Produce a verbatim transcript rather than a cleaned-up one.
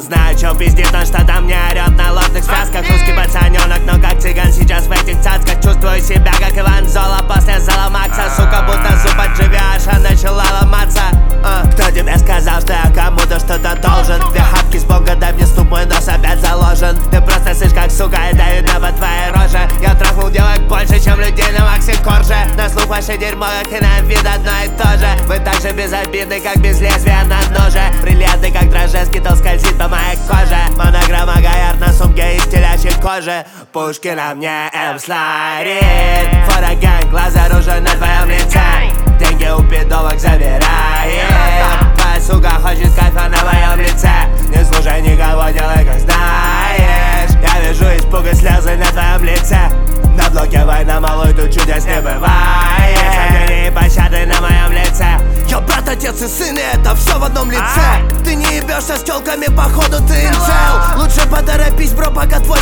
знаю, чё пиздит, он что там не орёт на ложных связках. Русский пацанёнок, но как цыган сейчас в этих цацках. Чувствую себя как Иван Зола после зала Макса. Сука, будто зуб отживешь, а начала ломаться. uh. Кто тебе сказал, что я кому-то что-то должен? Две хапки с бонга, дай мне ступ, мой нос опять заложен. Ты просто слышь как сука, и да видно по твоей роже. Я трахнул девок больше, чем людей на Максе Корже. На слух ваше дерьмо, как и на вид одно и то же. Вы так же безобидны, как без лезвия на ноже. Бриллианты, как дрожжи, скитл скользит по моей коже. Монограмма Гоярд на сумке из телячьей кожи. Пушки на мне, М-сларит. Фороган, глаза оружие на твоем лице. Деньги у пидовок забирает. Твоя сука хочет кайфа на моем лице. Не слушай никого, делай как знаешь. Я вижу испуг и слезы на твоем лице. На блоке война, малой, тут чудес не бывает. Сомнений и пощады на моем лице. Я брат, отец и сын, и это все в одном лице. Ты не ебешься с тёлками, походу ты инцел. Лучше поторопись, бро, пока твой